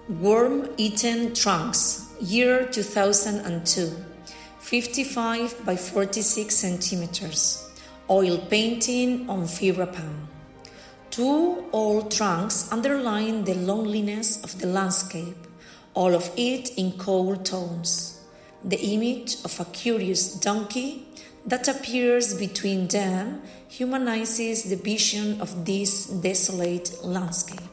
Worm-eaten trunks, year 2002, 55 by 46 centimeters, oil painting on fibra pan. Two old trunks underline the loneliness of the landscape, all of it in cold tones. The image of a curious donkey that appears between them humanizes the vision of this desolate landscape.